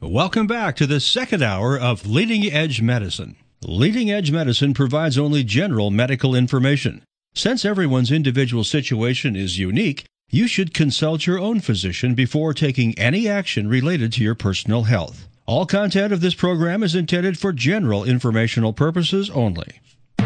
Welcome back to the second hour of Leading Edge Medicine. Leading Edge Medicine provides only general medical information. Since everyone's individual situation is unique, you should consult your own physician before taking any action related to your personal health. All content of this program is intended for general informational purposes only.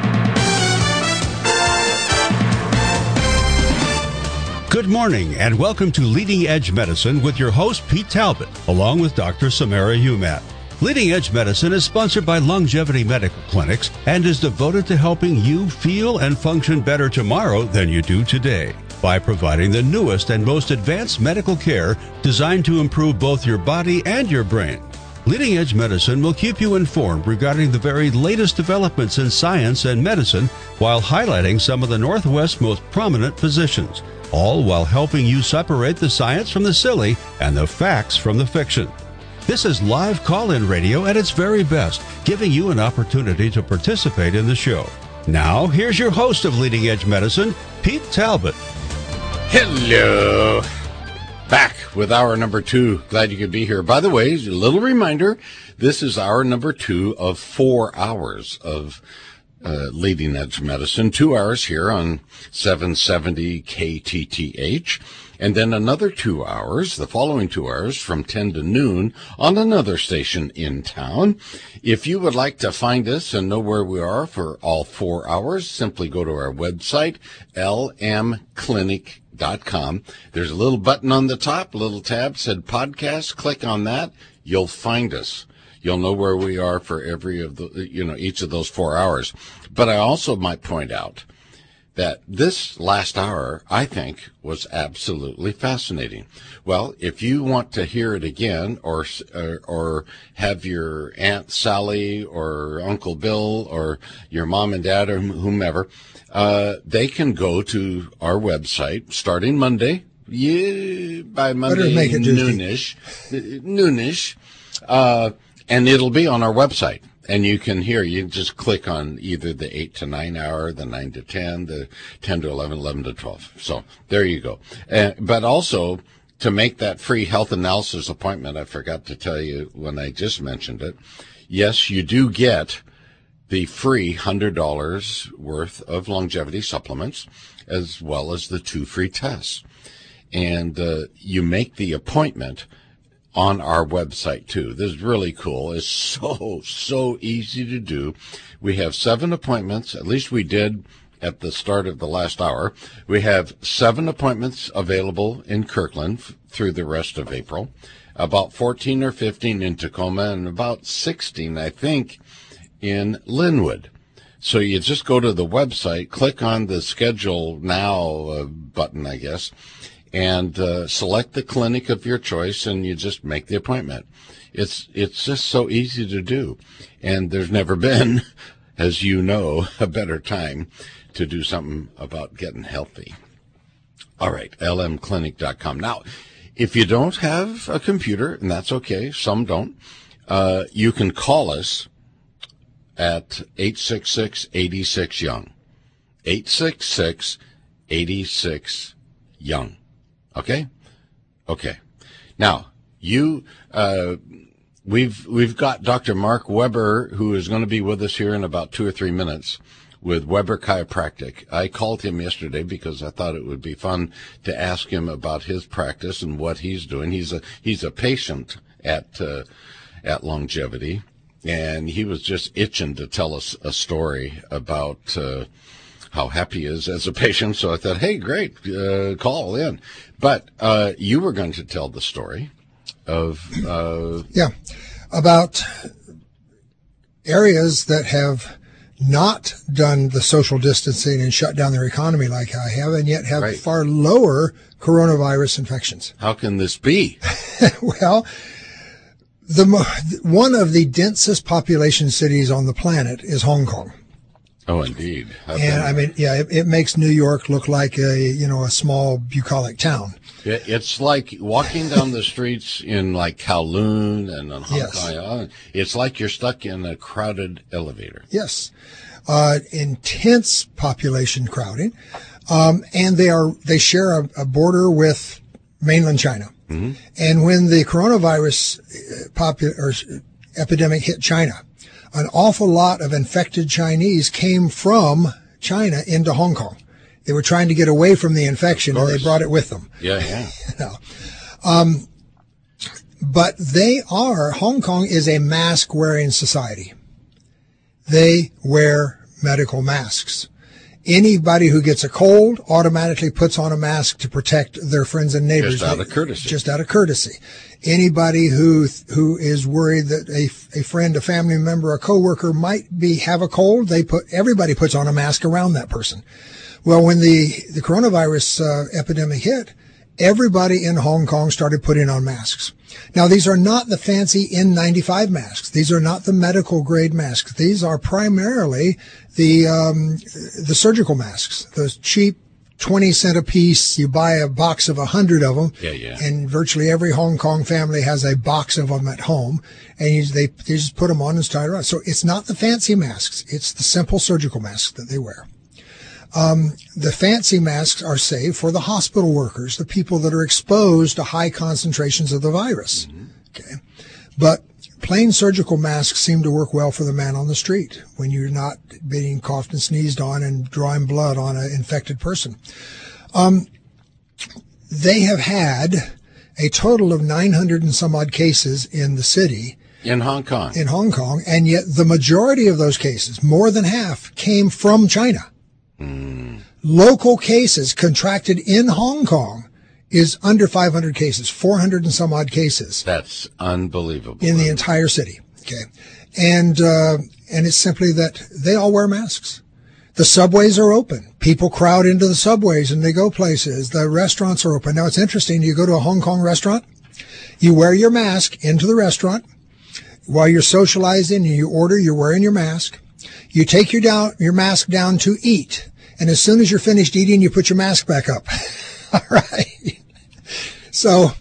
Good morning and welcome to Leading Edge Medicine with your host Pete Talbot, along with Dr. Samara Humat. Leading Edge Medicine is sponsored by Longevity Medical Clinics and is devoted to helping you feel and function better tomorrow than you do today by providing the newest and most advanced medical care designed to improve both your body and your brain. Leading Edge Medicine will keep you informed regarding the very latest developments in science and medicine while highlighting some of the Northwest's most prominent physicians, all while helping you separate the science from the silly and the facts from the fiction. This is live call-in radio at its very best, giving you an opportunity to participate in the show. Now, here's your host of Leading Edge Medicine, Pete Talbot. Hello. Back with hour number 2. Glad you could be here. By the way, a little reminder, this is hour number 2 of 4 hours of Leading Edge Medicine, 2 hours here on 770 KTTH, and then another 2 hours, the following 2 hours from 10 to noon on another station in town. If you would like to find us and know where we are for all 4 hours, simply go to our website, lmclinic.com. There's a little button on the top, a little tab said podcast. Click on that. You'll find us. You'll know where we are for each of those 4 hours. But I also might point out that this last hour, I think, was absolutely fascinating. Well, if you want to hear it again, or have your Aunt Sally or Uncle Bill or your mom and dad or whomever, they can go to our website starting Monday. Yeah, by Monday noonish. And it'll be on our website, and you can just click on either the 8 to 9 hour, the 9 to 10, the 10 to 11, 11 to 12. So there you go. But also, to make that free health analysis appointment, I forgot to tell you when I just mentioned it, yes, you do get the free $100 worth of longevity supplements, as well as the 2 free tests. And you make the appointment on our website too. This is really cool. It's so easy to do. We have 7 appointments, at least we did at the start of the last hour. We have 7 appointments available in Kirkland through the rest of April, about 14 or 15 in Tacoma, and about 16, I think, in Linwood. So you just go to the website, click on the schedule now button, I guess, and select the clinic of your choice, and you just make the appointment. It's just so easy to do, and there's never been, as you know, a better time to do something about getting healthy. All right, lmclinic.com. Now, if you don't have a computer, and that's okay, some don't, you can call us at 866-86-YOUNG. 866-86-YOUNG. Okay? Now, we've got Dr. Mark Weber, who is going to be with us here in about 2 or 3 minutes with Weber Chiropractic. I called him yesterday because I thought it would be fun to ask him about his practice and what he's doing. He's a patient at Longevity, and he was just itching to tell us a story about how happy he is as a patient. So I thought, hey, great, call in. But you were going to tell the story of about areas that have not done the social distancing and shut down their economy like I have, and yet have far lower coronavirus infections. How can this be? Well, one of the densest population cities on the planet is Hong Kong. Oh, indeed. It makes New York look like a small bucolic town. It's like walking down the streets in like Kowloon and in Hong Kong. It's like you're stuck in a crowded elevator. Yes. Intense population crowding. And they share a border with mainland China. Mm-hmm. And when the coronavirus epidemic hit China, an awful lot of infected Chinese came from China into Hong Kong. They were trying to get away from the infection, and they brought it with them. Yeah. But Hong Kong is a mask-wearing society. They wear medical masks. Anybody who gets a cold automatically puts on a mask to protect their friends and neighbors. Just out of courtesy. Just out of courtesy. Anybody who is worried that a friend, a family member, a coworker might have a cold, everybody puts on a mask around that person. Well, when the coronavirus epidemic hit, everybody in Hong Kong started putting on masks. Now, these are not the fancy N95 masks. These are not the medical grade masks. These are primarily the surgical masks, those cheap 20 cent a piece. You buy a box of 100 of them. Yeah. And virtually every Hong Kong family has a box of them at home, and they just put them on and tie it around. So it's not the fancy masks. It's the simple surgical masks that they wear. The fancy masks are saved for the hospital workers, the people that are exposed to high concentrations of the virus. Mm-hmm. Okay. But plain surgical masks seem to work well for the man on the street when you're not being coughed and sneezed on and drawing blood on an infected person. They have had a total of 900 and some odd cases in the city. In Hong Kong. And yet the majority of those cases, more than half, came from China. Local cases contracted in Hong Kong is under 500 cases, 400 and some odd cases. That's unbelievable. In the entire city. Okay. And it's simply that they all wear masks. The subways are open. People crowd into the subways and they go places. The restaurants are open. Now it's interesting. You go to a Hong Kong restaurant, you wear your mask into the restaurant. While you're socializing and you order, you're wearing your mask. You take your mask down to eat. And as soon as you're finished eating, you put your mask back up. All right. So,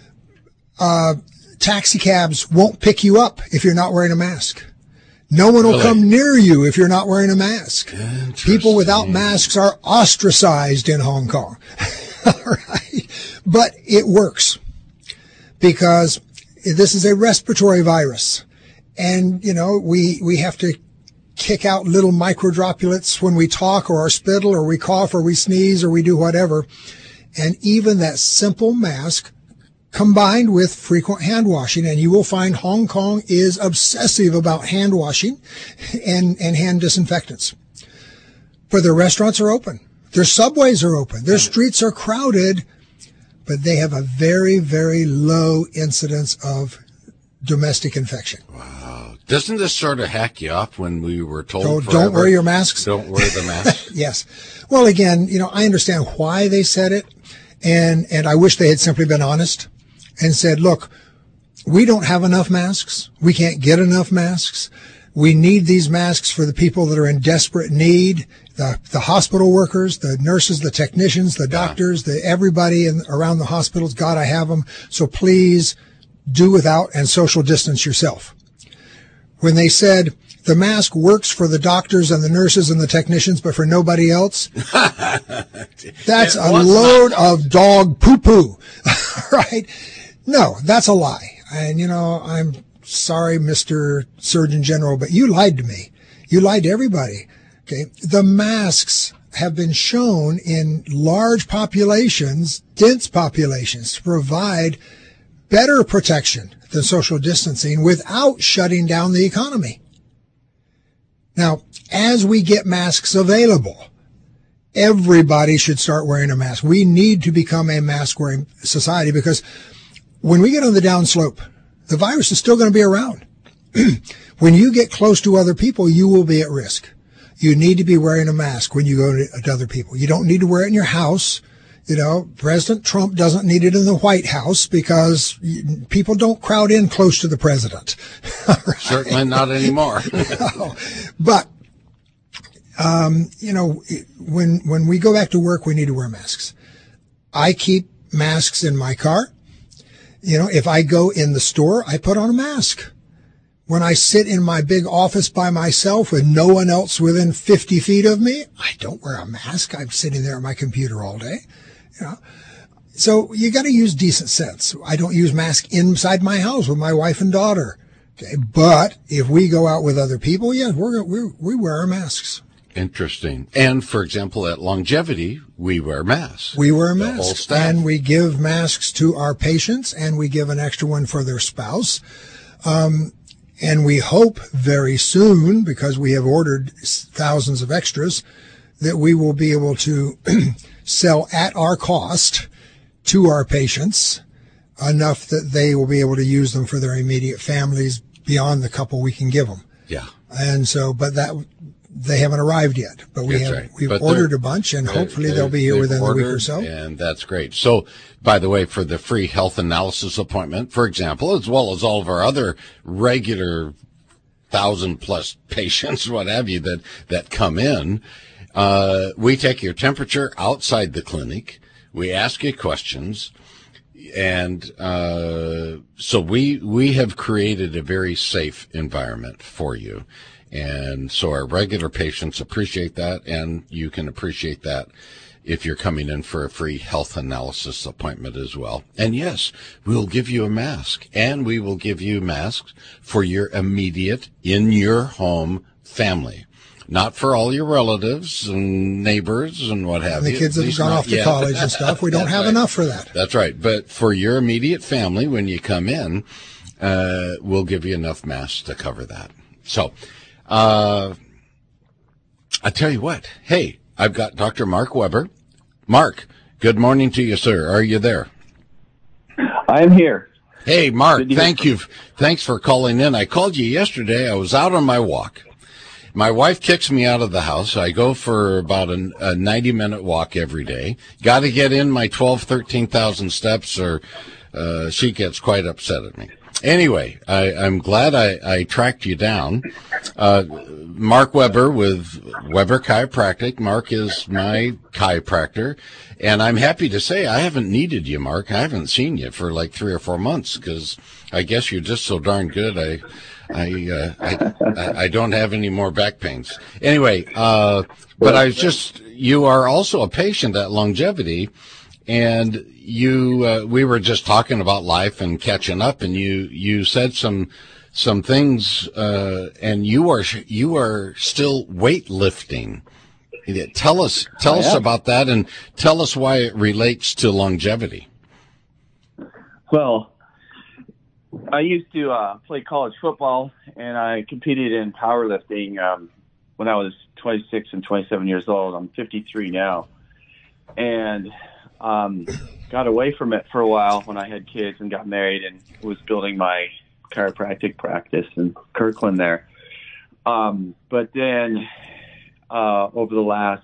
taxi cabs won't pick you up if you're not wearing a mask. No one will come near you if you're not wearing a mask. People without masks are ostracized in Hong Kong. All right. But it works because this is a respiratory virus. And, we have to kick out little microdroplets when we talk or our spittle or we cough or we sneeze or we do whatever. And even that simple mask combined with frequent hand washing, and you will find Hong Kong is obsessive about hand washing and hand disinfectants. But their restaurants are open. Their subways are open. Their streets are crowded, but they have a very, very low incidence of domestic infection. Wow. Doesn't this sort of hack you up when we were told don't wear your masks? Don't wear the mask? Yes. Well, again, I understand why they said it, and I wish they had simply been honest and said, look, we don't have enough masks. We can't get enough masks. We need these masks for the people that are in desperate need, the hospital workers, the nurses, the technicians, the doctors, everybody around the hospitals. God, I have them. So please do without and social distance yourself. When they said the mask works for the doctors and the nurses and the technicians, but for nobody else, that's a load of dog poo-poo, right? No, that's a lie. And, I'm sorry, Mr. Surgeon General, but you lied to me. You lied to everybody. Okay. The masks have been shown in large populations, dense populations, to provide better protection than social distancing without shutting down the economy. Now, as we get masks available, everybody should start wearing a mask. We need to become a mask-wearing society because when we get on the downslope, the virus is still going to be around. When you get close to other people, you will be at risk. You need to be wearing a mask when you go to other people. You don't need to wear it in your house. President Trump doesn't need it in the White House because people don't crowd in close to the president. Right? Certainly not anymore. No. But, when we go back to work, we need to wear masks. I keep masks in my car. If I go in the store, I put on a mask. When I sit in my big office by myself with no one else within 50 feet of me, I don't wear a mask. I'm sitting there at my computer all day. So you got to use decent sense. I don't use masks inside my house with my wife and daughter. Okay, but if we go out with other people, yeah, we wear our masks. Interesting. And for example, at Longevity, we wear masks. We wear The whole masks, staff. and we give masks to our patients, and we give an extra one for their spouse. And we hope very soon, because we have ordered thousands of extras, that we will be able to sell at our cost to our patients enough that they will be able to use them for their immediate families beyond the couple we can give them. Yeah. And so, but that they haven't arrived yet. But That's right. we've But ordered a bunch, and hopefully they'll be here within a week or so. And that's great. So, by the way, for the free health analysis appointment, for example, as well as all of our other regular 1,000+ patients, what have you, that come in, we take your temperature outside the clinic. We ask you questions. And so we have created a very safe environment for you. And so our regular patients appreciate that, and you can appreciate that if you're coming in for a free health analysis appointment as well. And yes, we'll give you a mask, and we will give you masks for your immediate, in your home family. Not for all your relatives and neighbors and what have And you. the kids that have gone off to college and stuff, we don't have enough for that. That's right. But for your immediate family, when you come in, we'll give you enough masks to cover that. So, I tell you what. Hey, I've got Dr. Mark Weber. Mark, good morning to you, sir. Are you there? I'm here. Hey, Mark, thank you. Thanks for calling in. I called you yesterday. I was out on my walk. My wife kicks me out of the house. I go for about a 90-minute walk every day. Got to get in my 13,000 steps, or she gets quite upset at me. Anyway, I'm glad I tracked you down. Mark Weber with Weber Chiropractic. Mark is my chiropractor, and I'm happy to say I haven't needed you, Mark. I haven't seen you for like 3 or 4 months, because I guess you're just so darn good. I don't have any more back pains. Anyway, but you are also a patient at Longevity, and we were just talking about life and catching up, and you said some things, and you are still weightlifting. Tell us about that, and tell us why it relates to longevity. Well, I used to play college football, and I competed in powerlifting when I was 26 and 27 years old. I'm 53 now, and got away from it for a while when I had kids and got married and was building my chiropractic practice in Kirkland there. But then over the last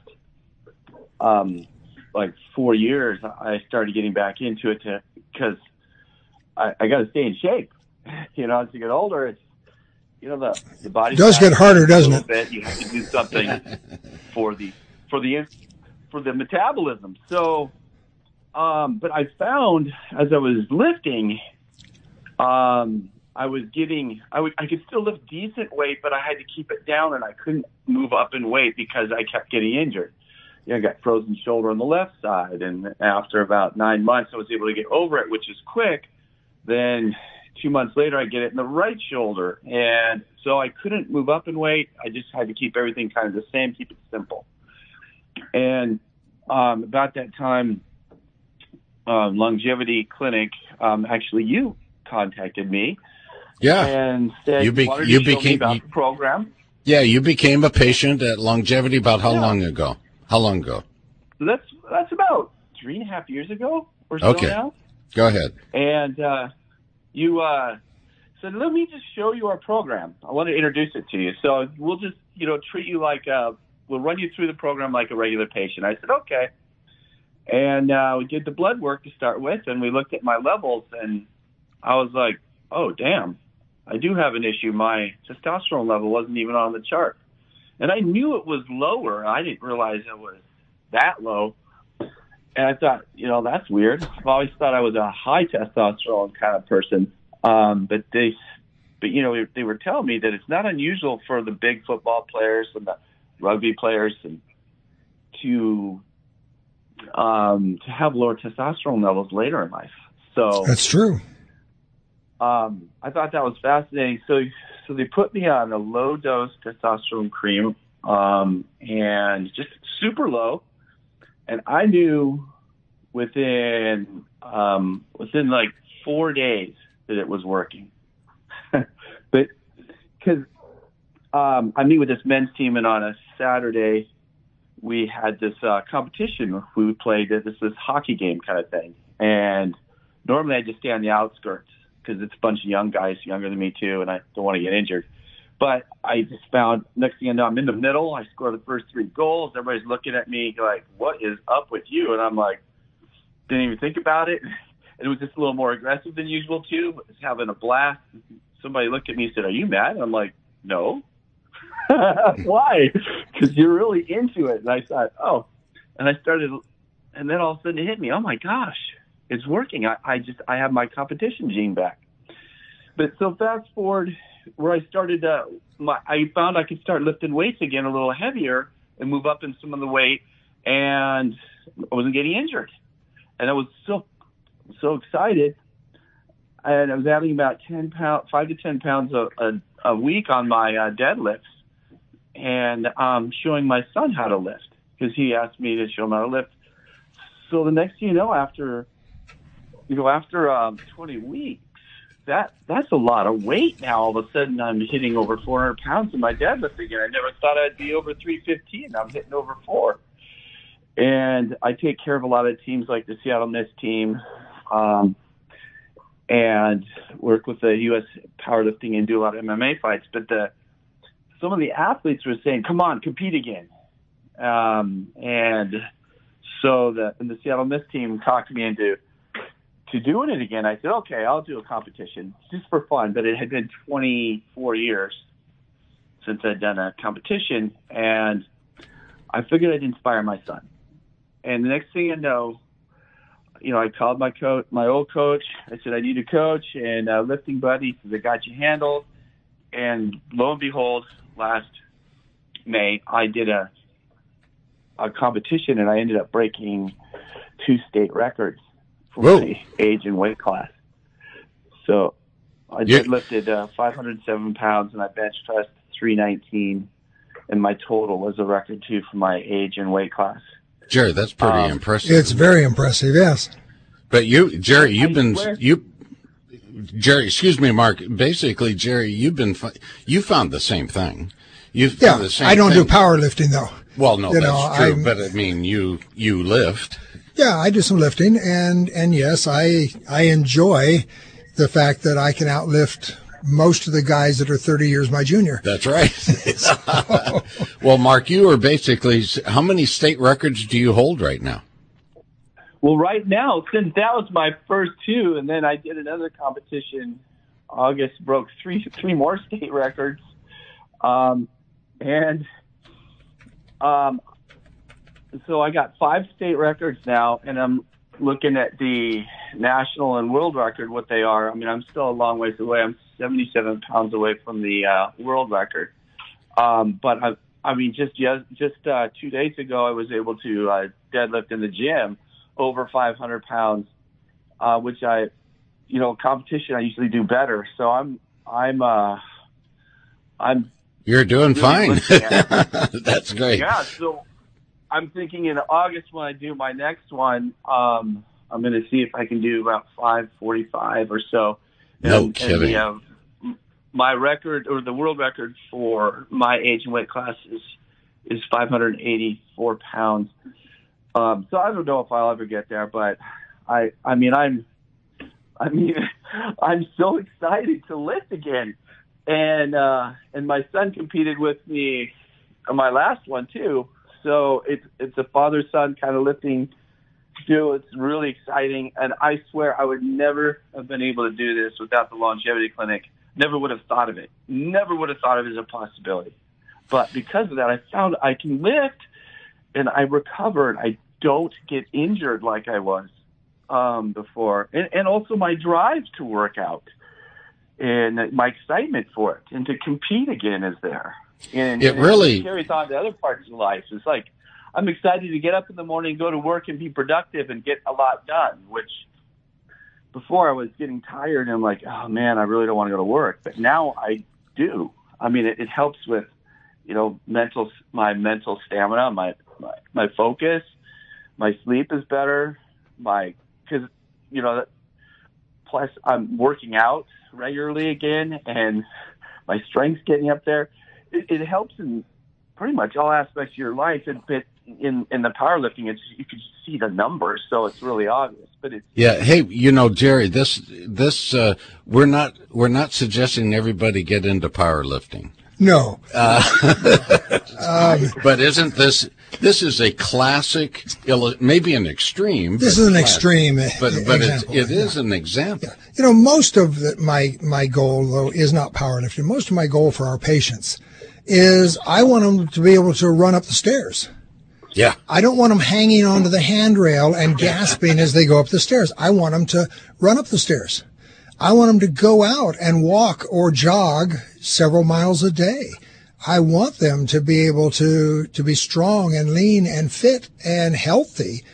4 years, I started getting back into it because I got to stay in shape. You know, as you get older, it's, you know, the body does get harder, doesn't it? Bit. You have to do something for the metabolism. So, but I found as I was lifting, I could still lift decent weight, but I had to keep it down, and I couldn't move up in weight because I kept getting injured. You know, I got frozen shoulder on the left side, and after about 9 months, I was able to get over it, which is quick. Then 2 months later, I get it in the right shoulder, and so I couldn't move up in weight. I just had to keep everything kind of the same, keep it simple. And about that time, Longevity Clinic, actually, you contacted me. Yeah, and said you became about the program. Yeah, you became a patient at Longevity about how long ago? How long ago? So that's about 3.5 years ago or so now. Go ahead. And you said, let me just show you our program. I want to introduce it to you. So we'll just, treat you like, we'll run you through the program like a regular patient. I said, okay. And we did the blood work to start with, and we looked at my levels, and I was like, oh, damn, I do have an issue. My testosterone level wasn't even on the chart. And I knew it was lower. I didn't realize it was that low. And I thought, that's weird. I've always thought I was a high testosterone kind of person. But they were telling me that it's not unusual for the big football players and the rugby players and to to have lower testosterone levels later in life. So That's true. I thought that was fascinating. So they put me on a low dose testosterone cream, and just super low. And I knew within like 4 days that it was working. But because I meet with this men's team, and on a Saturday we had this competition. We played this hockey game kind of thing. And normally I just stay on the outskirts because it's a bunch of young guys, younger than me too, and I don't want to get injured. But I just found, next thing I know, I'm in the middle. I score the first 3 goals. Everybody's looking at me like, what is up with you? And I'm like, didn't even think about it. It was just a little more aggressive than usual too. I was having a blast. Somebody looked at me and said, are you mad? And I'm like, no. Why? Because you're really into it. And I thought, oh. And I started, and then all of a sudden it hit me. Oh my gosh, it's working. I have my competition gene back. But so fast forward where I started, I found I could start lifting weights again a little heavier and move up in some of the weight, and I wasn't getting injured. And I was so excited. And I was adding about 5 to 10 pounds a week on my deadlifts, and showing my son how to lift because he asked me to show him how to lift. So the next thing you know, after 20 weeks, that's a lot of weight now. All of a sudden, I'm hitting over 400 pounds in my deadlift again. I never thought I'd be over 315. I'm hitting over 4. And I take care of a lot of teams like the Seattle Mist team, and work with the U.S. powerlifting and do a lot of MMA fights. But some of the athletes were saying, come on, compete again. And so the Seattle Mist team talked me into doing it again. I said, okay, I'll do a competition just for fun. But it had been 24 years since I'd done a competition, and I figured I'd inspire my son. And the next thing I know, I called my old coach. I said, I need a coach and a lifting buddy. He said, I got you handled. And lo and behold, last May, I did a competition, and I ended up breaking 2 state records for my age and weight class. So I deadlifted 507 pounds, and I bench pressed 319, and my total was a record too for my age and weight class. Jerry, that's pretty impressive. It's very impressive, yes. But Jerry, excuse me, Mark. Basically, Jerry, you found the same thing. The same I don't thing. do powerlifting though. Well, no, that's true. But I mean, you lift. Yeah, I do some lifting, and yes, I enjoy the fact that I can outlift most of the guys that are 30 years my junior. That's right. Well, Mark, you are basically, how many state records do you hold right now? Well, right now, since that was my first 2, and then I did another competition, August, broke three more state records. So I got 5 state records now, and I'm looking at the national and world record, what they are. I mean, I'm still a long ways away. I'm 77 pounds away from the world record. But I mean, just 2 days ago, I was able to deadlift in the gym over 500 pounds, which competition I usually do better. So You're doing really fine. That's great. Yeah. So I'm thinking in August when I do my next one, I'm going to see if I can do about 545 or so. No kidding. And my record, or the world record for my age and weight class is 584 pounds. So I don't know if I'll ever get there, but I'm so excited to lift again. And my son competed with me on my last one too. So it's a father-son kind of lifting duo. It's really exciting. And I swear I would never have been able to do this without the Longevity Clinic. Never would have thought of it. Never would have thought of it as a possibility. But because of that, I found I can lift, and I recovered. I don't get injured like I was before. And also my drive to work out and my excitement for it and to compete again is there. And it really carries on to other parts of life. It's like I'm excited to get up in the morning, go to work, and be productive and get a lot done, which before I was getting tired and I'm like, oh, man, I really don't want to go to work. But now I do. I mean, it helps with, my mental stamina, my focus, my sleep is better, because, plus I'm working out regularly again and my strength's getting up there. It helps in pretty much all aspects of your life. But in the powerlifting, you can see the numbers, so it's really obvious. But it's Hey, Jerry, this we're not suggesting everybody get into powerlifting. No. But isn't this is a classic, maybe an extreme. This is an extreme, but example. it is an example. Yeah. Most of my goal, though, is not powerlifting. Most of my goal for our patients is I want them to be able to run up the stairs. Yeah. I don't want them hanging onto the handrail and gasping as they go up the stairs. I want them to run up the stairs. I want them to go out and walk or jog several miles a day. I want them to be able to be strong and lean and fit and healthy.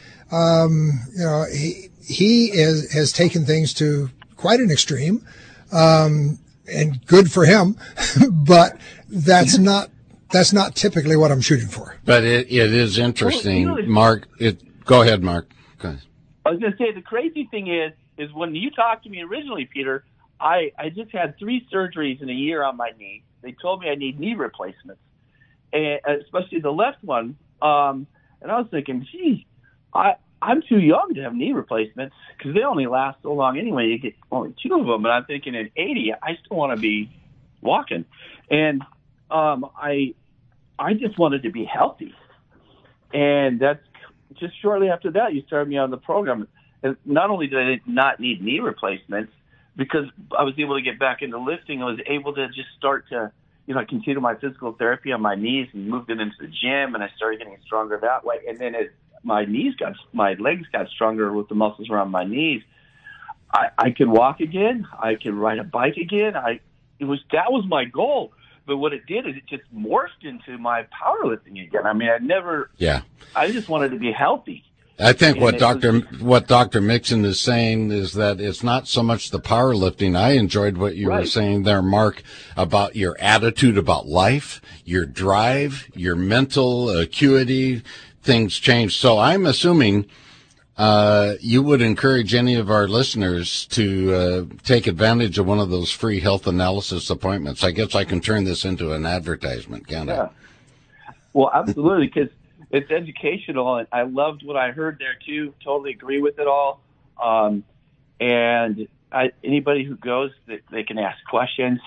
He has taken things to quite an extreme, and good for him, but that's not typically what I'm shooting for. But it is interesting, Mark. Go ahead, Mark. Go ahead. I was going to say, the crazy thing is when you talked to me originally, Peter, I just had 3 surgeries in a year on my knee. They told me I need knee replacements, and especially the left one. And I was thinking, gee, I'm too young to have knee replacements because they only last so long anyway. You get only 2 of them. And I'm thinking at 80, I still want to be walking. And I just wanted to be healthy. And that's just shortly after that, you started me on the program. And not only did I not need knee replacements, because I was able to get back into lifting, I was able to just start to, continue my physical therapy on my knees and moved it into the gym, and I started getting stronger that way. And then as my legs got stronger with the muscles around my knees, I could walk again. I could ride a bike again. That was my goal. But what it did is it just morphed into my powerlifting again. I mean, I just wanted to be healthy. I think what Dr. Mixon is saying is that it's not so much the powerlifting. I enjoyed what you were saying there, Mark, about your attitude about life, your drive, your mental acuity. Things change. So I'm assuming you would encourage any of our listeners to take advantage of one of those free health analysis appointments. I guess I can turn this into an advertisement, can't I? Well, absolutely, because it's educational, and I loved what I heard there too. Totally agree with it all. And anybody who goes, they can ask questions.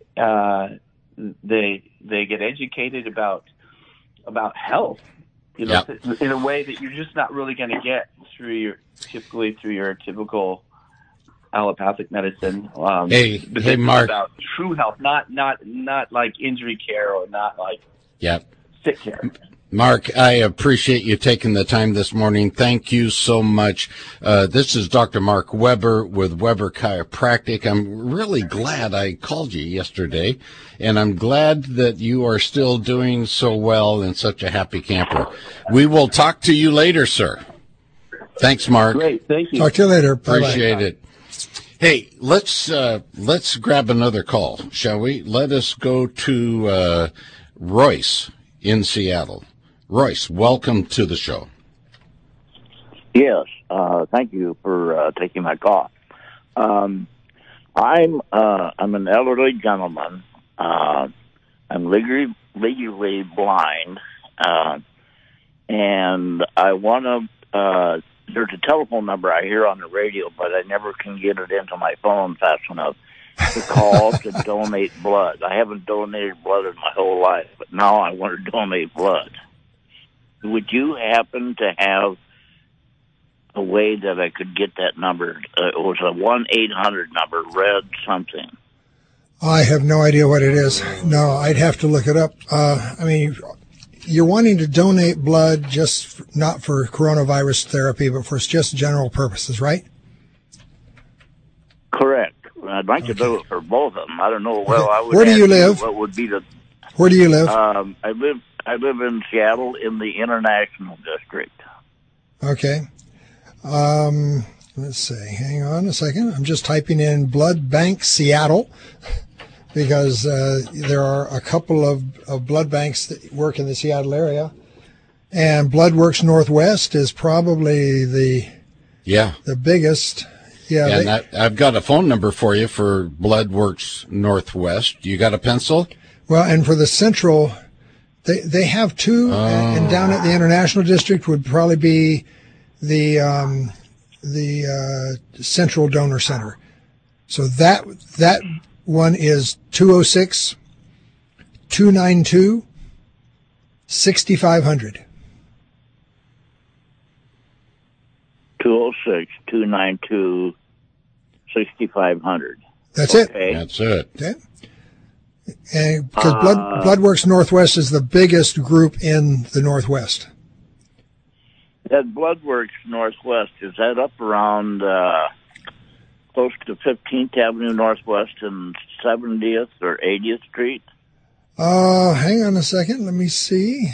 They get educated about health, in a way that you're just not really going to get through your typical allopathic medicine. Hey, Mark. About true health, not like injury care or not like sick care. Mark, I appreciate you taking the time this morning. Thank you so much. This is Dr. Mark Weber with Weber Chiropractic. I'm really glad I called you yesterday, and I'm glad that you are still doing so well and such a happy camper. We will talk to you later, sir. Thanks, Mark. Great. Thank you. Talk to you later. Bye-bye. Appreciate it. Hey, let's grab another call, shall we? Let us go to Royce in Seattle. Royce, welcome to the show. Yes, thank you for taking my call. I'm an elderly gentleman. I'm legally blind, and I want to. There's a telephone number I hear on the radio, but I never can get it into my phone fast enough to call to donate blood. I haven't donated blood in my whole life, but now I want to donate blood. Would you happen to have a way that I could get that number? It was a 1-800 number, red something. I have no idea what it is. No, I'd have to look it up. You're wanting to donate blood not for coronavirus therapy, but for just general purposes, right? Correct. I'd like to do it for both of them. I don't know. Well, I would. Where do you live? What would be the? Where do you live? I live I live in Seattle in the International District. Okay. Let's see. Hang on a second. I'm just typing in Blood Bank Seattle because there are a couple of blood banks that work in the Seattle area. And Bloodworks Northwest is probably the biggest. Yeah. And I've got a phone number for you for Bloodworks Northwest. You got a pencil? Well, and for the central, they have two, and down at the International District would probably be the Central Donor Center. So that one is 206-292-6500. 206-292-6500. That's it. That's it. Okay. And because Bloodworks Northwest is the biggest group in the Northwest. That Bloodworks Northwest, is that up around close to 15th Avenue Northwest and 70th or 80th Street? Hang on a second. Let me see.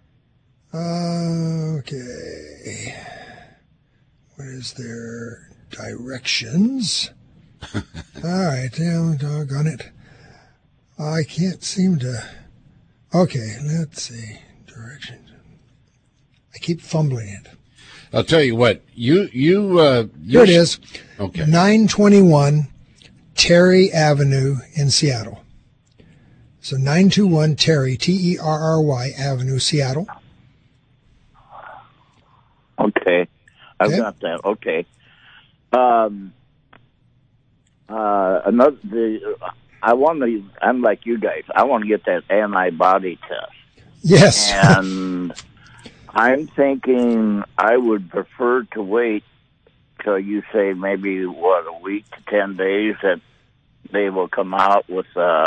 Okay. What is their directions? All right. Doggone it. I can't seem to. Okay, let's see. Directions. I keep fumbling it. I'll tell you what. Here it is. Okay. 921 Terry Avenue in Seattle. So 921 Terry, Terry Avenue, Seattle. Okay. I've got that. Okay. I'm like you guys. I want to get that antibody test. Yes. And I'm thinking I would prefer to wait till you say maybe, a week to 10 days that they will come out with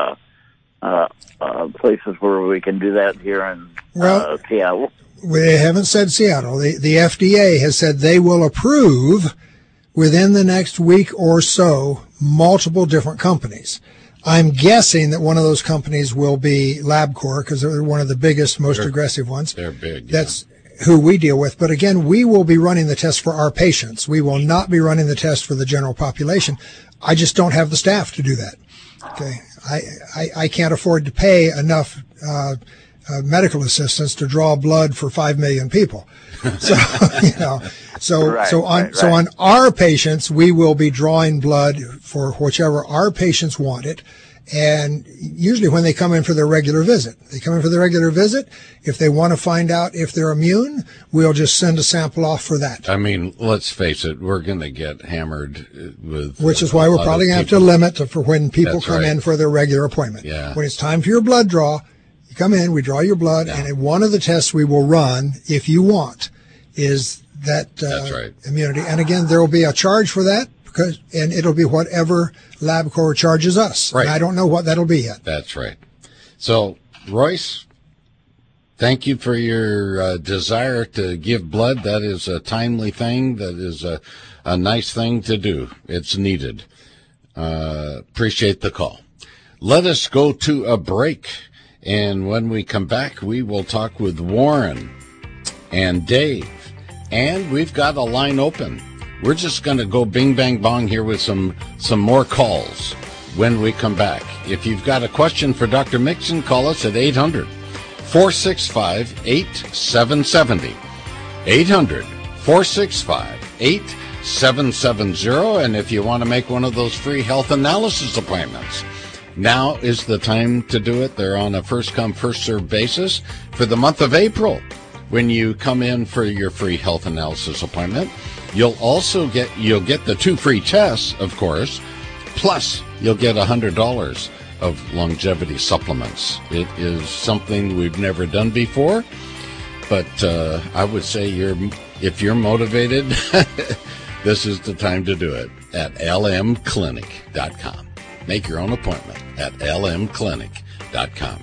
places where we can do that here in Seattle. We haven't said Seattle. The FDA has said they will approve within the next week or so multiple different companies. I'm guessing that one of those companies will be LabCorp because they're one of the biggest, most aggressive ones. They're big. That's who we deal with. But again, we will be running the test for our patients. We will not be running the test for the general population. I just don't have the staff to do that. Okay. I can't afford to pay enough medical assistants to draw blood for 5 million people. So, on our patients, we will be drawing blood for whichever our patients want it. And usually when they come in for their regular visit, if they want to find out if they're immune, we'll just send a sample off for that. I mean, let's face it, we're going to get hammered with. Which is why we're probably going to have to limit for when people come in for their regular appointment. Yeah. When it's time for your blood draw, you come in, we draw your blood, and one of the tests we will run, if you want, is that immunity. And again, there will be a charge for that, and it'll be whatever LabCorp charges us. Right. And I don't know what that'll be yet. That's right. So, Royce, thank you for your desire to give blood. That is a timely thing. That is a nice thing to do. It's needed. Appreciate the call. Let us go to a break. And when we come back, we will talk with Warren and Dave. And we've got a line open. We're just going to go bing, bang, bong here with some more calls when we come back. If you've got a question for Dr. Mixon, call us at 800-465-8770. 800-465-8770. And if you want to make one of those free health analysis appointments, now is the time to do it. They're on a first-come, first-served basis for the month of April. When you come in for your free health analysis appointment, you'll get the 2 free tests, of course, plus you'll get $100 of longevity supplements. It is something we've never done before, but I would say if you're motivated, this is the time to do it at lmclinic.com. Make your own appointment at lmclinic.com.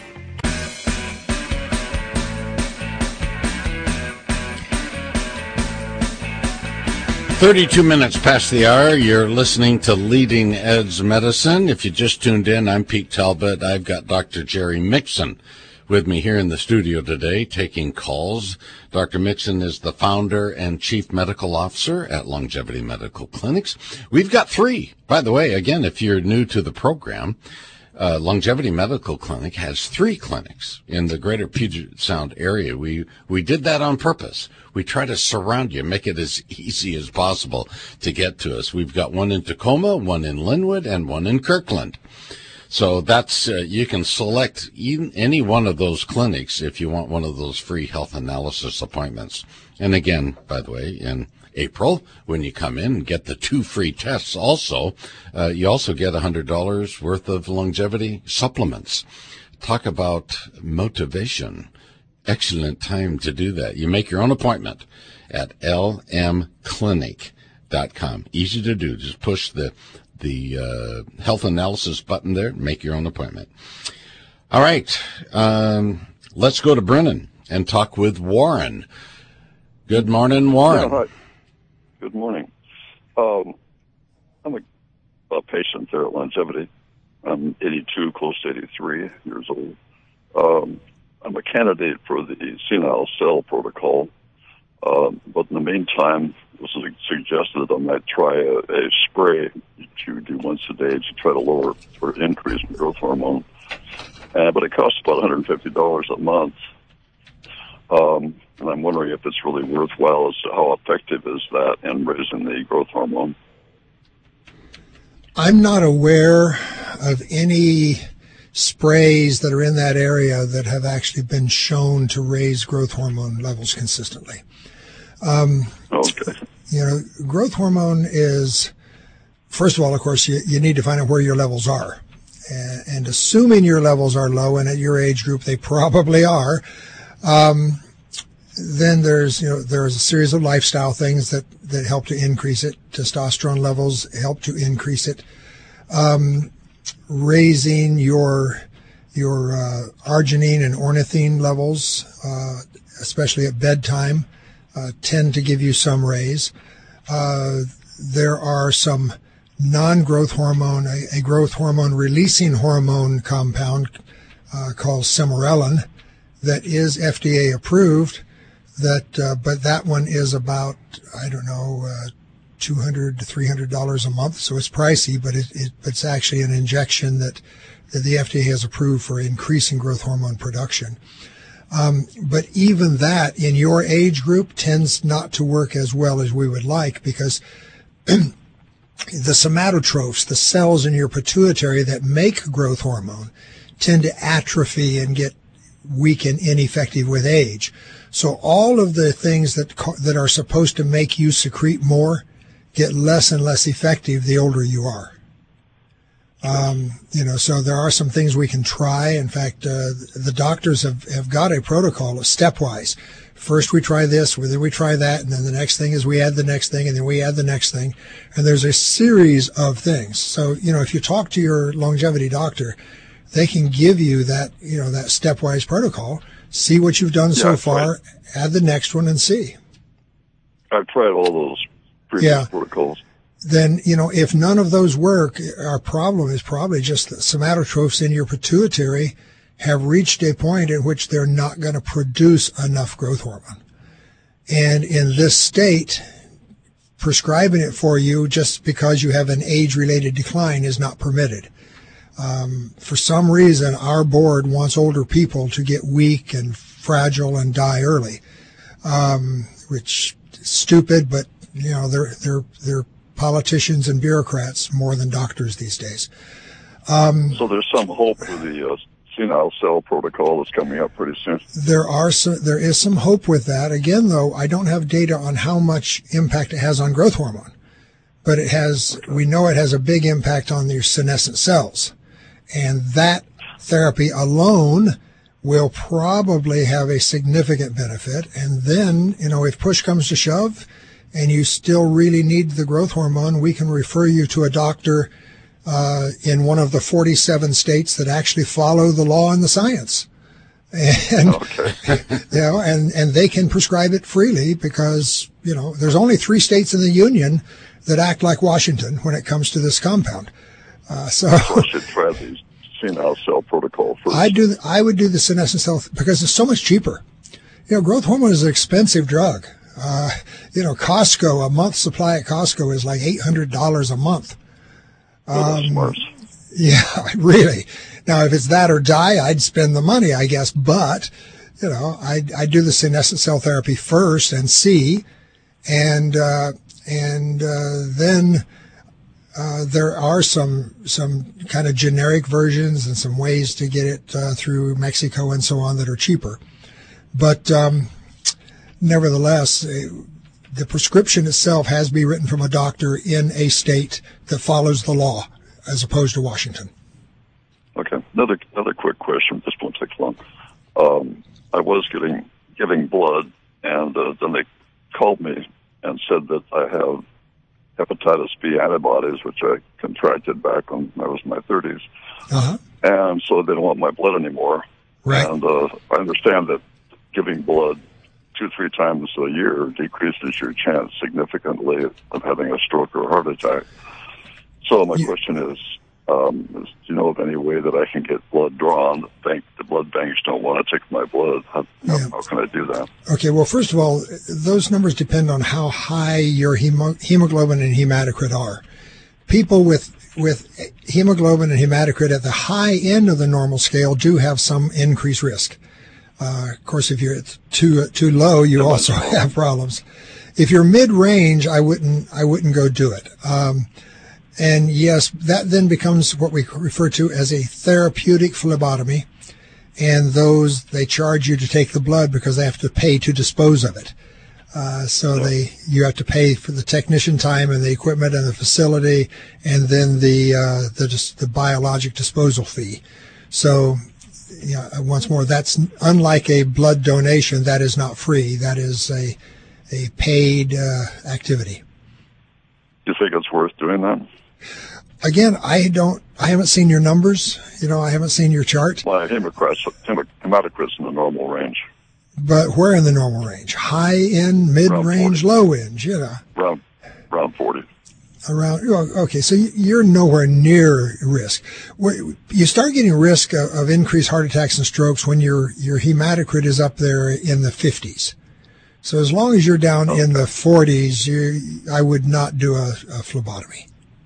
32 minutes past the hour. You're listening to Leading Edge Medicine. If you just tuned in, I'm Pete Talbot. I've got Dr. Jerry Mixon With me here in the studio today, taking calls, Dr. Mixon is the founder and chief medical officer at Longevity Medical Clinics. We've got 3. By the way, again, if you're new to the program, Longevity Medical Clinic has 3 clinics in the greater Puget Sound area. We did that on purpose. We try to surround you, make it as easy as possible to get to us. We've got one in Tacoma, one in Linwood, and one in Kirkland. So that's, you can select any one of those clinics if you want one of those free health analysis appointments. And again, by the way, in April, when you come in and get the 2 free tests also, you also get $100 worth of longevity supplements. Talk about motivation. Excellent time to do that. You make your own appointment at lmclinic.com. Easy to do. Just push the health analysis button there, make your own appointment. All right. Let's go to Brennan and talk with Warren. Good morning, Warren. Yeah, hi. Good morning. I'm a patient there at Longevity. I'm 82, close to 83 years old. I'm a candidate for the senile cell protocol, but in the meantime, it was suggested I might try a spray you do once a day to try to lower or increase my growth hormone. But it costs about $150 a month. And I'm wondering if it's really worthwhile as to how effective is that in raising the growth hormone. I'm not aware of any sprays that are in that area that have actually been shown to raise growth hormone levels consistently. Okay. You know, growth hormone is, first of all, of course, you need to find out where your levels are. And assuming your levels are low, and at your age group they probably are, then there's a series of lifestyle things that help to increase it. Testosterone levels help to increase it. Raising your arginine and ornithine levels, especially at bedtime, tend to give you some raise. There are some non-growth hormone, a growth hormone releasing hormone compound called Semerelin that is FDA approved. But that one is about, $200 to $300 a month, so it's pricey. But it's actually an injection that the FDA has approved for increasing growth hormone production. But even that in your age group tends not to work as well as we would like, because the somatotrophs, the cells in your pituitary that make growth hormone, tend to atrophy and get weak and ineffective with age. So all of the things that are supposed to make you secrete more get less and less effective the older you are. So there are some things we can try. In fact, the doctors have got a protocol stepwise. First we try this, then we try that, and then the next thing is we add the next thing, and then we add the next thing. And there's a series of things. So, if you talk to your longevity doctor, they can give you that, that stepwise protocol, see what you've done so far, add the next one and see. I've tried all those previous protocols. Then, if none of those work, our problem is probably just that somatotrophs in your pituitary have reached a point at which they're not going to produce enough growth hormone. And in this state, prescribing it for you just because you have an age-related decline is not permitted. For some reason, our board wants older people to get weak and fragile and die early, which is stupid, but, they're politicians and bureaucrats more than doctors these days. So there's some hope for the senile cell protocol that's coming up pretty soon. There is some hope with that. Again, though, I don't have data on how much impact it has on growth hormone, but we know it has a big impact on your senescent cells. And that therapy alone will probably have a significant benefit. And then, if push comes to shove and you still really need the growth hormone, we can refer you to a doctor in one of the 47 states that actually follow the law and the science. And, and they can prescribe it freely because, there's only 3 states in the union that act like Washington when it comes to this compound. So I should try these senile cell protocol first. I would do the senescent cell because it's so much cheaper. Growth hormone is an expensive drug. Costco, a month's supply at Costco is like $800 a month. Yeah, really. Now, if it's that or die, I'd spend the money, I guess. But, I do the senescent cell therapy first and see, and then there are some kind of generic versions and some ways to get it through Mexico and so on that are cheaper. But nevertheless, the prescription itself has to be written from a doctor in a state that follows the law, as opposed to Washington. Okay. Another quick question. This won't take long. I was giving blood, and then they called me and said that I have hepatitis B antibodies, which I contracted back when I was in my 30s. Uh-huh. And so they don't want my blood anymore. Right. And I understand that giving blood 2-3 times a year decreases your chance significantly of having a stroke or a heart attack. So my question is, do you know of any way that I can get blood drawn? The blood banks don't want to take my blood. How can I do that? Okay, well, first of all, those numbers depend on how high your hemoglobin and hematocrit are. People with hemoglobin and hematocrit at the high end of the normal scale do have some increased risk. Of course, if you're too low, you also have problems. If you're mid-range, I wouldn't go do it. And yes, that then becomes what we refer to as a therapeutic phlebotomy. And they charge you to take the blood because they have to pay to dispose of it. You have to pay for the technician time and the equipment and the facility, and then the biologic disposal fee. So, once more, that's unlike a blood donation. That is not free. That is a paid activity. You think it's worth doing that? Again, I haven't seen your numbers. I haven't seen your chart. My hematocrit's in the normal range. But where in the normal range? High end, mid range, low end, Around 40. Okay, so you're nowhere near risk. You start getting risk of increased heart attacks and strokes when your hematocrit is up there in the 50s. So as long as you're down in the 40s, I would not do a phlebotomy.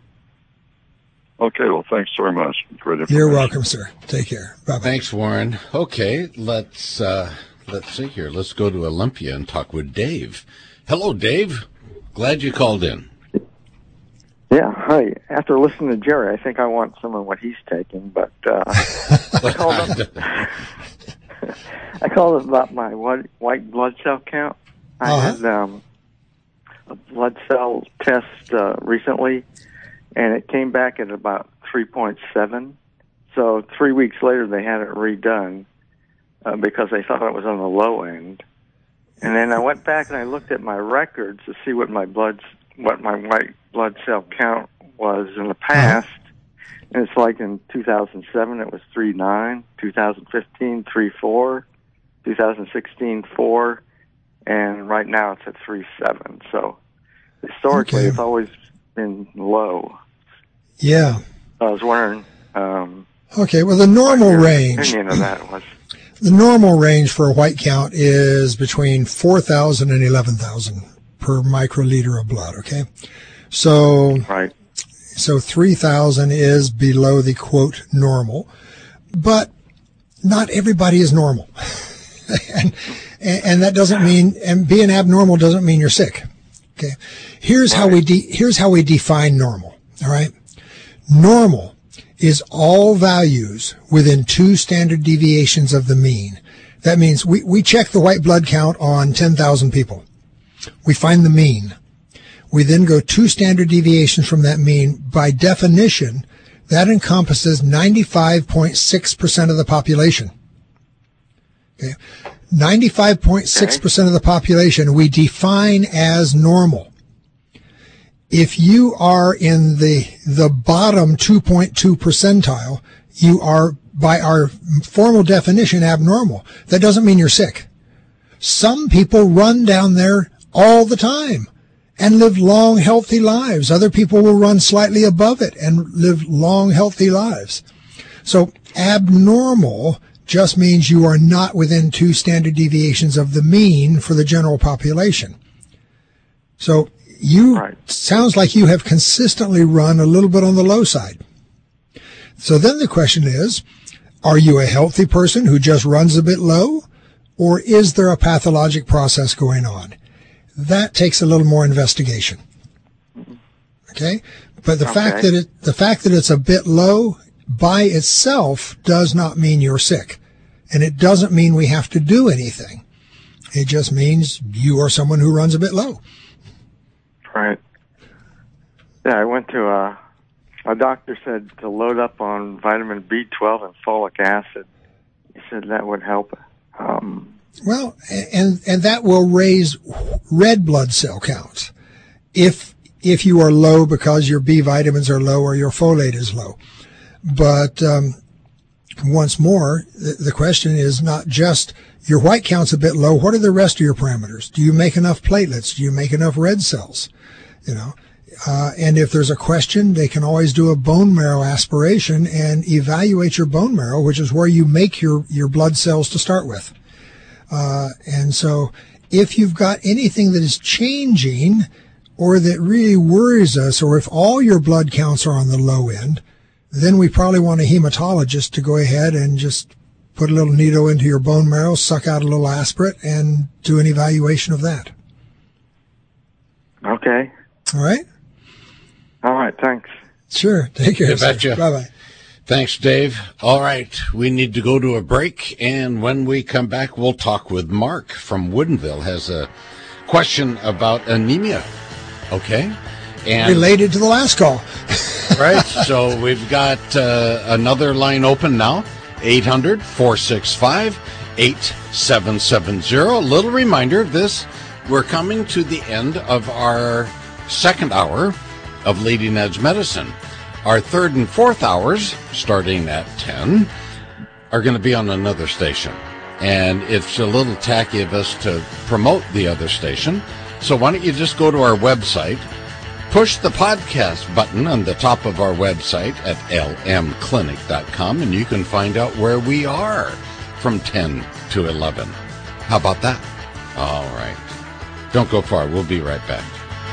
Okay, well, thanks very much. Great information. You're welcome, sir. Take care. Bye-bye. Thanks, Warren. Okay, let's see here. Let's go to Olympia and talk with Dave. Hello, Dave. Glad you called in. Yeah, hi. After listening to Jerry, I think I want some of what he's taking, but I called him about my white blood cell count. I had a blood cell test recently, and it came back at about 3.7. So 3 weeks later, they had it redone because they thought it was on the low end. And then I went back and I looked at my records to see what my white blood cell count was in the past. And it's like in 2007, it was 3.9, 2015, 3.4, 2016, 4, and right now it's at 3.7. So historically, it's always been low. Yeah. I was wondering. Okay, well, the normal range. Opinion of that was. The normal range for a white count is between 4,000 and 11,000 per microliter of blood. Okay, so right. So 3,000 is below the quote normal, but not everybody is normal, and that doesn't mean, and being abnormal doesn't mean you're sick. Okay, here's how we define normal. All right, normal is all values within 2 standard deviations of the mean. That means we check the white blood count on 10,000 people. We find the mean. We then go 2 standard deviations from that mean. By definition, that encompasses 95.6% of the population. Okay, 95.6% of the population we define as normal. If you are in the bottom 2.2 percentile, you are, by our formal definition, abnormal. That doesn't mean you're sick. Some people run down there all the time and live long, healthy lives. Other people will run slightly above it and live long, healthy lives. So abnormal just means you are not within 2 standard deviations of the mean for the general population. So sounds like you have consistently run a little bit on the low side. So then the question is, are you a healthy person who just runs a bit low, or is there a pathologic process going on? That takes a little more investigation. Okay? But the fact that it's a bit low by itself does not mean you're sick. And it doesn't mean we have to do anything. It just means you are someone who runs a bit low. Right. Yeah, I went to a doctor said to load up on vitamin B12 and folic acid. He said that would help. Well, and that will raise red blood cell counts if you are low because your B vitamins are low or your folate is low. But once more, the question is not just your white count's a bit low. What are the rest of your parameters? Do you make enough platelets? Do you make enough red cells? And if there's a question, they can always do a bone marrow aspiration and evaluate your bone marrow, which is where you make your blood cells to start with. And so if you've got anything that is changing or that really worries us, or if all your blood counts are on the low end, then we probably want a hematologist to go ahead and just put a little needle into your bone marrow, suck out a little aspirate, and do an evaluation of that. Okay. All right? All right, thanks. Sure. Take care. You betcha. Bye-bye. Thanks, Dave. All right, we need to go to a break, and when we come back, we'll talk with Mark from Woodinville. Has a question about anemia. Okay? And related to the last call. Right, so we've got another line open now, 800-465-8770. A little reminder, we're coming to the end of our second hour of Leading Edge Medicine. Our third and fourth hours, starting at 10, are going to be on another station. And it's a little tacky of us to promote the other station. So why don't you just go to our website, push the podcast button on the top of our website at lmclinic.com, and you can find out where we are from 10 to 11. How about that? All right. Don't go far. We'll be right back.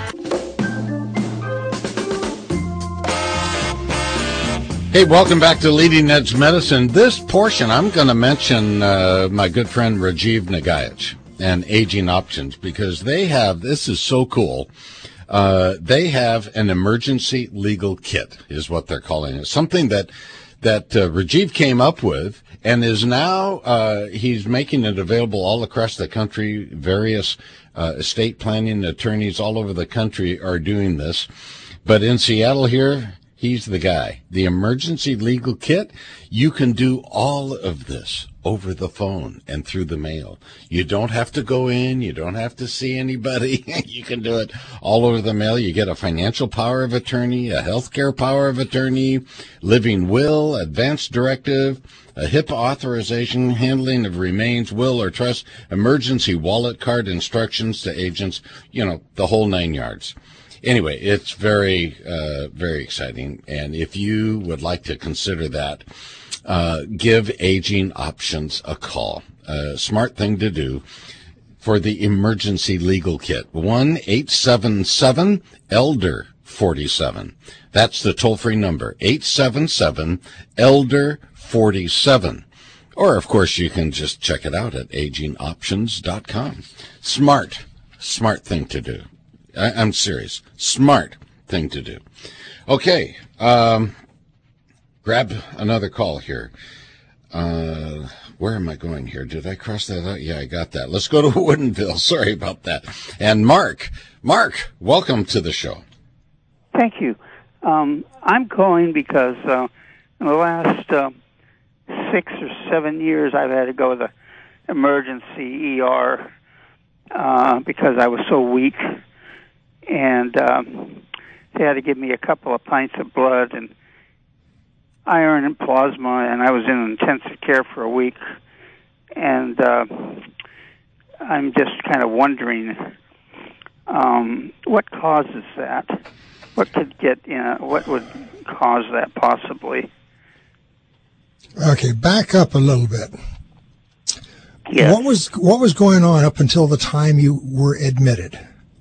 Hey, welcome back to Leading Edge Medicine. This portion, I'm going to mention my good friend Rajiv Nagaich and Aging Options, because this is so cool. They have an emergency legal kit, is what they're calling it. Something that Rajiv came up with, and is now he's making it available all across the country. Various estate planning attorneys all over the country are doing this. But in Seattle here, he's the guy. The emergency legal kit, you can do all of this over the phone and through the mail. You don't have to go in. You don't have to see anybody. You can do it all over the mail. You get a financial power of attorney, a healthcare power of attorney, living will, advance directive, a HIPAA authorization, handling of remains, will or trust, emergency wallet card instructions to agents, the whole 9 yards. Anyway, it's very, very exciting. And if you would like to consider that, give Aging Options a call. Smart thing to do for the emergency legal kit. 1-877-ELDER-47. That's the toll-free number, 877-ELDER-47. Or, of course, you can just check it out at agingoptions.com. Smart thing to do. I'm serious. Smart thing to do. Okay. Grab another call here. Where am I going here? Did I cross that out? Yeah, I got that. Let's go to Woodinville. Sorry about that. And Mark, welcome to the show. Thank you. I'm calling because in the last 6 or 7 years, I've had to go to the emergency ER because I was so weak. And they had to give me a couple of pints of blood and iron and plasma, and I was in intensive care for a week. And I'm just kind of wondering what causes that? What could what would cause that possibly? Okay, back up a little bit. Yes. What was going on up until the time you were admitted?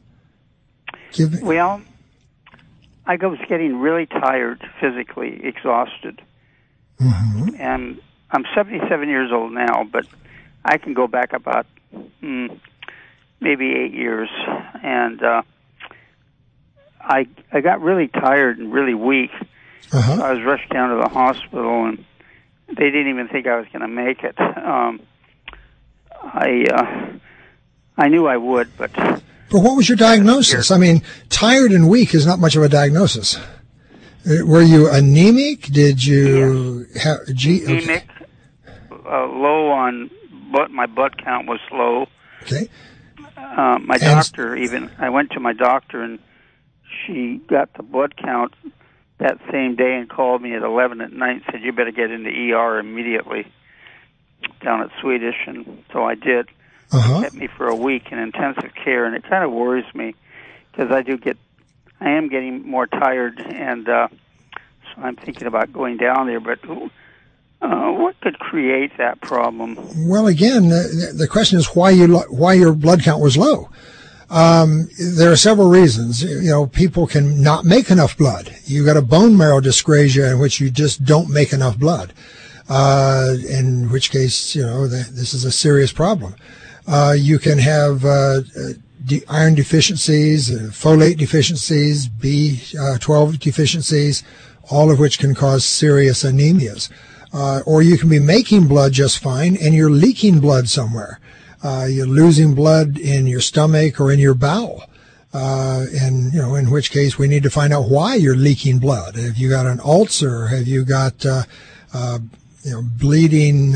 Well, I was getting really tired, physically exhausted. Mm-hmm. And I'm 77 years old now, but I can go back about maybe 8 years. And I got really tired and really weak. Uh-huh. So I was rushed down to the hospital, and they didn't even think I was going to make it. I knew I would, but what was your diagnosis? I mean, tired and weak is not much of a diagnosis. Were you anemic? Did you have anemic? Low on my blood count was low. Okay. My doctor I went to my doctor, and she got the blood count that same day and called me at 11 at night and said, "You better get into ER immediately," down at Swedish, and so I did. Uh-huh. Kept me for a week in intensive care, and it kind of worries me because I am getting more tired, and so I'm thinking about going down there. But what could create that problem? Well, again, the question is why your blood count was low. There are several reasons. People can not make enough blood. You got a bone marrow dyscrasia in which you just don't make enough blood. In which case, this is a serious problem. You can have iron deficiencies, folate deficiencies, B12 deficiencies, all of which can cause serious anemias. Or you can be making blood just fine and you're leaking blood somewhere. You're losing blood in your stomach or in your bowel. And, in which case we need to find out why you're leaking blood. Have you got an ulcer? Have you got, bleeding,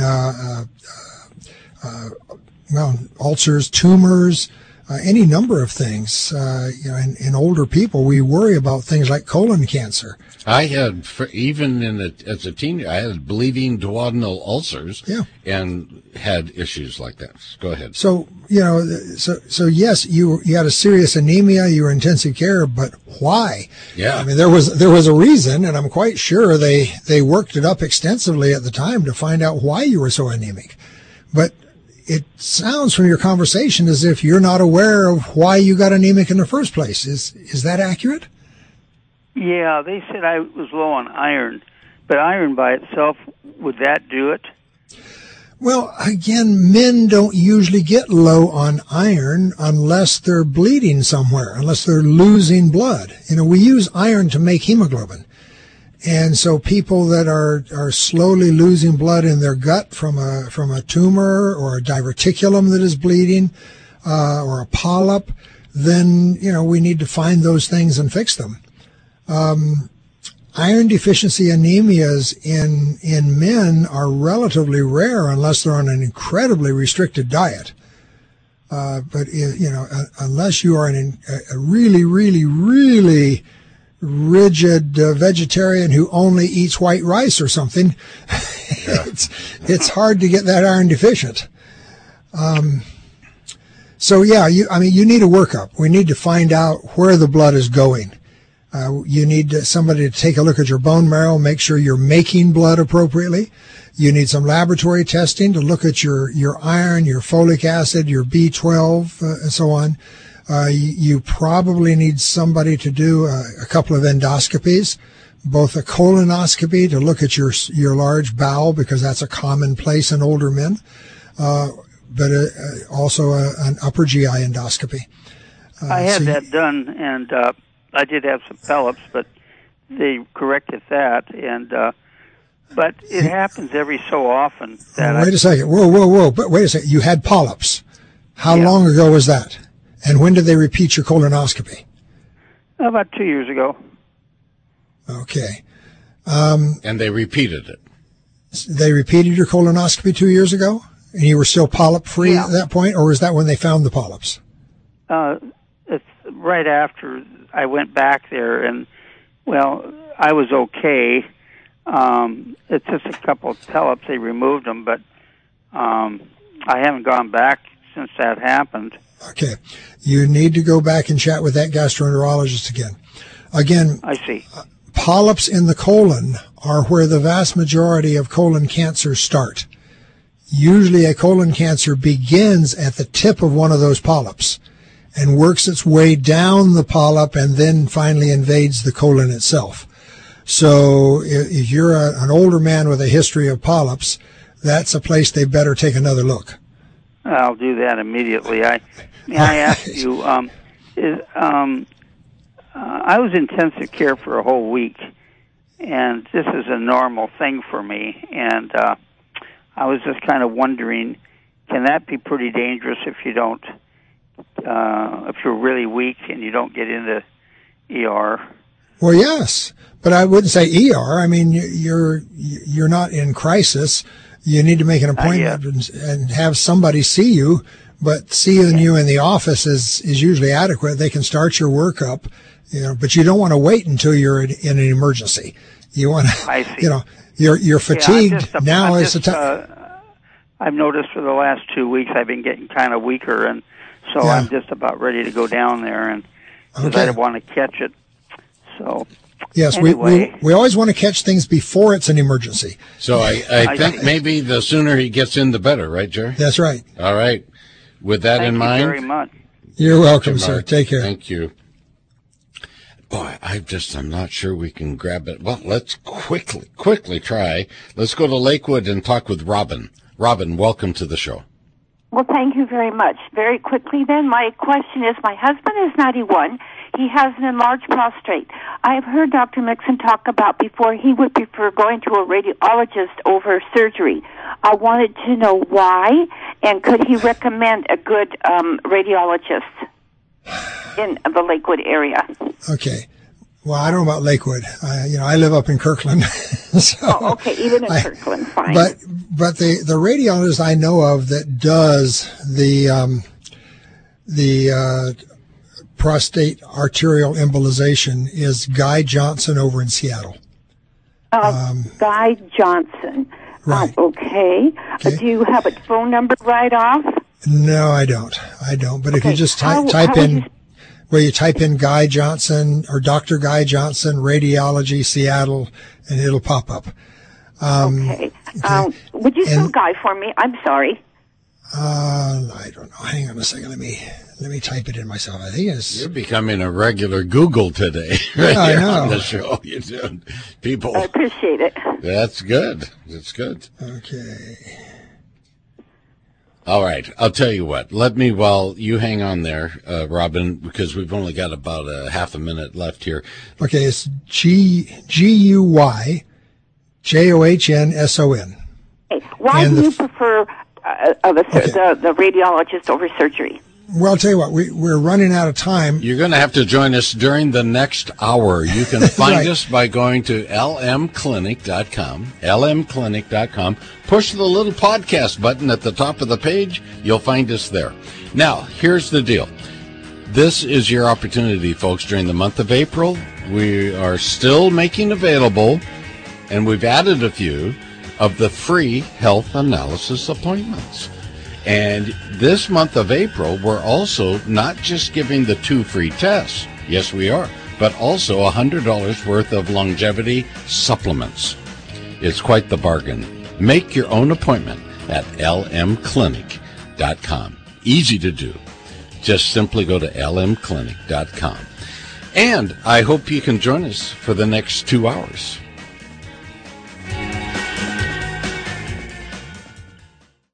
ulcers, tumors, any number of things. In older people, we worry about things like colon cancer. I had, as a teenager, I had bleeding duodenal ulcers, and had issues like that. Go ahead. So yes, you had a serious anemia. You were in intensive care, but why? Yeah. I mean, there was a reason, and I'm quite sure they worked it up extensively at the time to find out why you were so anemic. But it sounds from your conversation as if you're not aware of why you got anemic in the first place. Is that accurate? Yeah, they said I was low on iron, but iron by itself, would that do it? Well, again, men don't usually get low on iron unless they're bleeding somewhere, unless they're losing blood. We use iron to make hemoglobin. And so people that are slowly losing blood in their gut from a tumor or a diverticulum that is bleeding, or a polyp, then, we need to find those things and fix them. Iron deficiency anemias in men are relatively rare unless they're on an incredibly restricted diet. But unless you are a really, really, really rigid vegetarian who only eats white rice or something, it's hard to get that iron deficient. So yeah, you need a workup. We need to find out where the blood is going. You need somebody to take a look at your bone marrow, make sure you're making blood appropriately. You need some laboratory testing to look at your iron, your folic acid, your B12, and so on. You probably need somebody to do a couple of endoscopies, both a colonoscopy to look at your large bowel, because that's a common place in older men, but also an upper GI endoscopy. I had that done, and I did have some polyps, but they corrected that, and but it happens every so often. Wait a second. Whoa. But wait a second. You had polyps. How long ago was that? And when did they repeat your colonoscopy? About 2 years ago. Okay. And they repeated it. They repeated your colonoscopy 2 years ago? And you were still polyp-free at that point? Or was that when they found the polyps? It's right after I went back there, and, I was okay. It's just a couple of polyps. They removed them, but I haven't gone back since that happened. Okay. You need to go back and chat with that gastroenterologist again. Again, I see. polyps in the colon are where the vast majority of colon cancers start. Usually a colon cancer begins at the tip of one of those polyps and works its way down the polyp and then finally invades the colon itself. So if you're an older man with a history of polyps, that's a place they better take another look. I'll do that immediately. May I ask you, I was in intensive care for a whole week, and this is a normal thing for me, and I was just kind of wondering, can that be pretty dangerous if you don't, if you're really weak and you don't get into ER? Well, yes, but I wouldn't say ER. I mean, you're not in crisis. You need to make an appointment and have somebody see you, but seeing you in the office is usually adequate. They can start your workup, but you don't want to wait until you're in an emergency. You want to, you're fatigued. Now is the time. I've noticed for the last 2 weeks I've been getting kind of weaker, and so I'm just about ready to go down there, and because I want to catch it. So yes, anyway. we always want to catch things before it's an emergency. So I think maybe the sooner he gets in, the better, right, Jerry? That's right. All right. With that in mind. Thank you very much. You're welcome, sir. Take care. Thank you. Boy, I'm not sure we can grab it. Well, let's quickly try. Let's go to Lakewood and talk with Robin. Robin, welcome to the show. Well, thank you very much. Very quickly then, my question is, my husband is 91. He has an enlarged prostate. I have heard Dr. Mixon talk about before he would prefer going to a radiologist over surgery. I wanted to know why, and could he recommend a good radiologist in the Lakewood area? Okay. Well, I don't know about Lakewood. I live up in Kirkland. So okay, even in Kirkland, fine. But the radiologist I know of that does the prostate arterial embolization is Guy Johnson over in Seattle. Guy Johnson. Right. Okay. Do you have a phone number right off? No, I don't. But if you just type in where you type in Guy Johnson or Dr. Guy Johnson Radiology Seattle, and it'll pop up. Okay. Would you spell Guy for me? I'm sorry. I don't know. Hang on a second. Let me type it in myself. I think it's. You're becoming a regular Google today. Right I know. On the show. You're doing people. I appreciate it. That's good. That's good. Okay. All right. I'll tell you what. While you hang on there, Robin, because we've only got about a half a minute left here. Okay. It's GUYJOHNSON. Okay. Why do you prefer the radiologist over surgery? Well, I'll tell you what, we're running out of time. You're going to have to join us during the next hour. You can find us by going to lmclinic.com, lmclinic.com. Push the little podcast button at the top of the page. You'll find us there. Now, here's the deal. This is your opportunity, folks, during the month of April. We are still making available, and we've added a few, of the free health analysis appointments. And this month of April, we're also not just giving the 2 free tests. Yes, we are. But also $100 worth of longevity supplements. It's quite the bargain. Make your own appointment at lmclinic.com. Easy to do. Just simply go to lmclinic.com. And I hope you can join us for the next 2 hours.